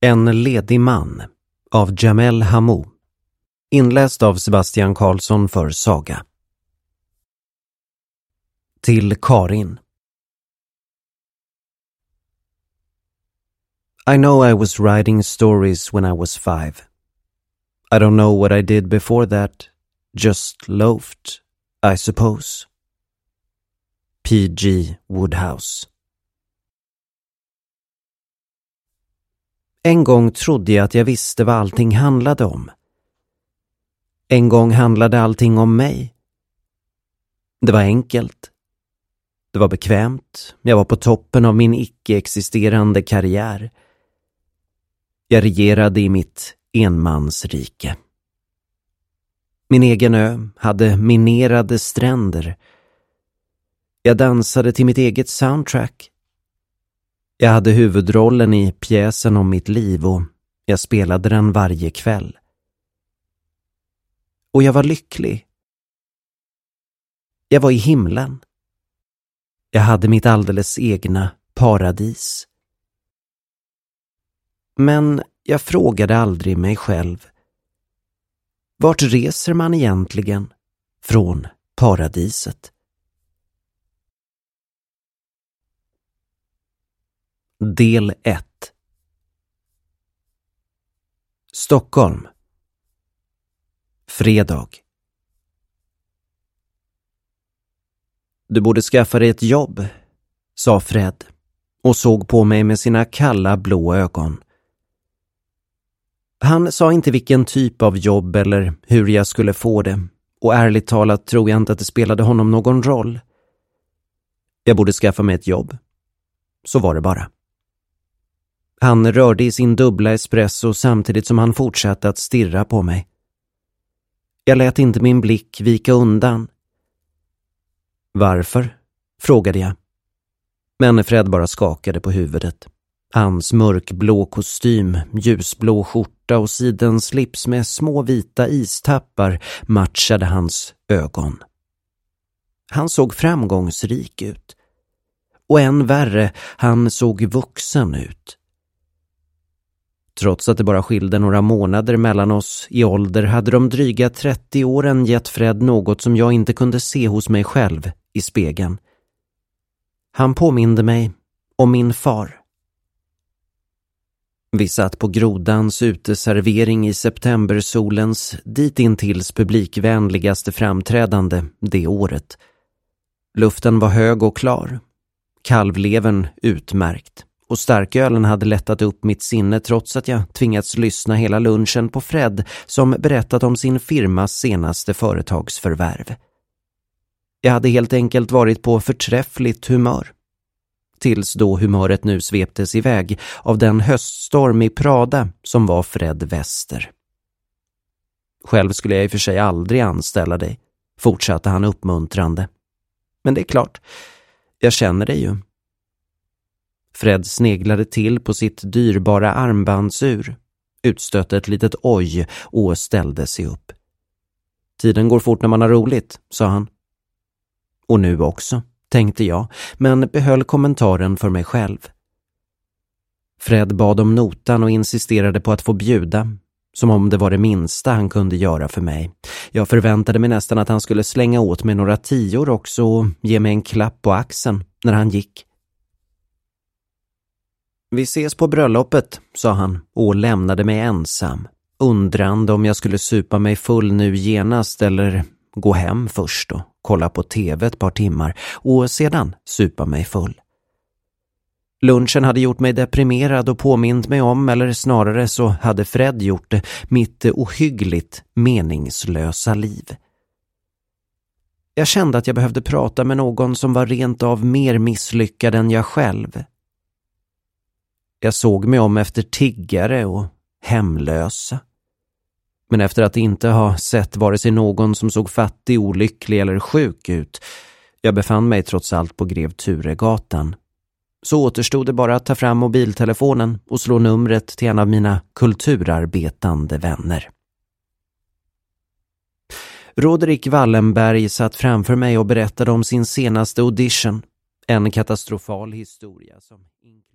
En ledig man av Jamel Hamou. Inläst av Sebastian Karlsson för Saga. Till Karin. I know I was writing stories when I was 5. I don't know what I did before that. Just loafed, I suppose. P.G. Wodehouse. En gång trodde jag att jag visste vad allting handlade om. En gång handlade allting om mig. Det var enkelt. Det var bekvämt. Jag var på toppen av min icke-existerande karriär. Jag regerade i mitt enmansrike. Min egen ö hade minerade stränder. Jag dansade till mitt eget soundtrack. Jag hade huvudrollen i pjäsen om mitt liv och jag spelade den varje kväll. Och jag var lycklig. Jag var i himlen. Jag hade mitt alldeles egna paradis. Men jag frågade aldrig mig själv. Vart reser man egentligen från paradiset? Del 1. Stockholm. Fredag. Du borde skaffa dig ett jobb, sa Fred och såg på mig med sina kalla blå ögon. Han sa inte vilken typ av jobb eller hur jag skulle få det, och ärligt talat tror jag inte att det spelade honom någon roll. Jag borde skaffa mig ett jobb. Så var det bara. Han rörde i sin dubbla espresso samtidigt som han fortsatte att stirra på mig. Jag lät inte min blick vika undan. Varför? Frågade jag. Men Fred bara skakade på huvudet. Hans mörkblå kostym, ljusblå skjorta och sidenslips med små vita istappar matchade hans ögon. Han såg framgångsrik ut. Och än värre, han såg vuxen ut. Trots att det bara skilde några månader mellan oss i ålder hade de dryga 30 åren gett Fred något som jag inte kunde se hos mig själv i spegeln. Han påminde mig om min far. Vi satt på Grodans uteservering i septembersolens ditintills publikvänligaste framträdande det året. Luften var hög och klar. Kalvlevern utmärkt. Och starkölen hade lättat upp mitt sinne trots att jag tvingats lyssna hela lunchen på Fred som berättat om sin firmas senaste företagsförvärv. Jag hade helt enkelt varit på förträffligt humör. Tills då humöret nu sveptes iväg av den höststorm i Prada som var Fred Wester. Själv skulle jag i och för sig aldrig anställa dig, fortsatte han uppmuntrande. Men det är klart, jag känner dig ju. Fred sneglade till på sitt dyrbara armbandsur, utstötte ett litet oj och ställde sig upp. Tiden går fort när man har roligt, sa han. Och nu också, tänkte jag, men behöll kommentaren för mig själv. Fred bad om notan och insisterade på att få bjuda, som om det var det minsta han kunde göra för mig. Jag förväntade mig nästan att han skulle slänga åt mig några tior också och ge mig en klapp på axeln när han gick. Vi ses på bröllopet, sa han och lämnade mig ensam, undrande om jag skulle supa mig full nu genast eller gå hem först och kolla på tv ett par timmar och sedan supa mig full. Lunchen hade gjort mig deprimerad och påmint mig om, eller snarare så hade Fred gjort det, mitt ohyggligt meningslösa liv. Jag kände att jag behövde prata med någon som var rent av mer misslyckad än jag själv. Jag såg mig om efter tiggare och hemlösa. Men efter att inte ha sett vare sig någon som såg fattig, olycklig eller sjuk ut, jag befann mig trots allt på Grev Turegatan. Så återstod det bara att ta fram mobiltelefonen och slå numret till en av mina kulturarbetande vänner. Roderick Wallenberg satt framför mig och berättade om sin senaste audition. En katastrofal historia som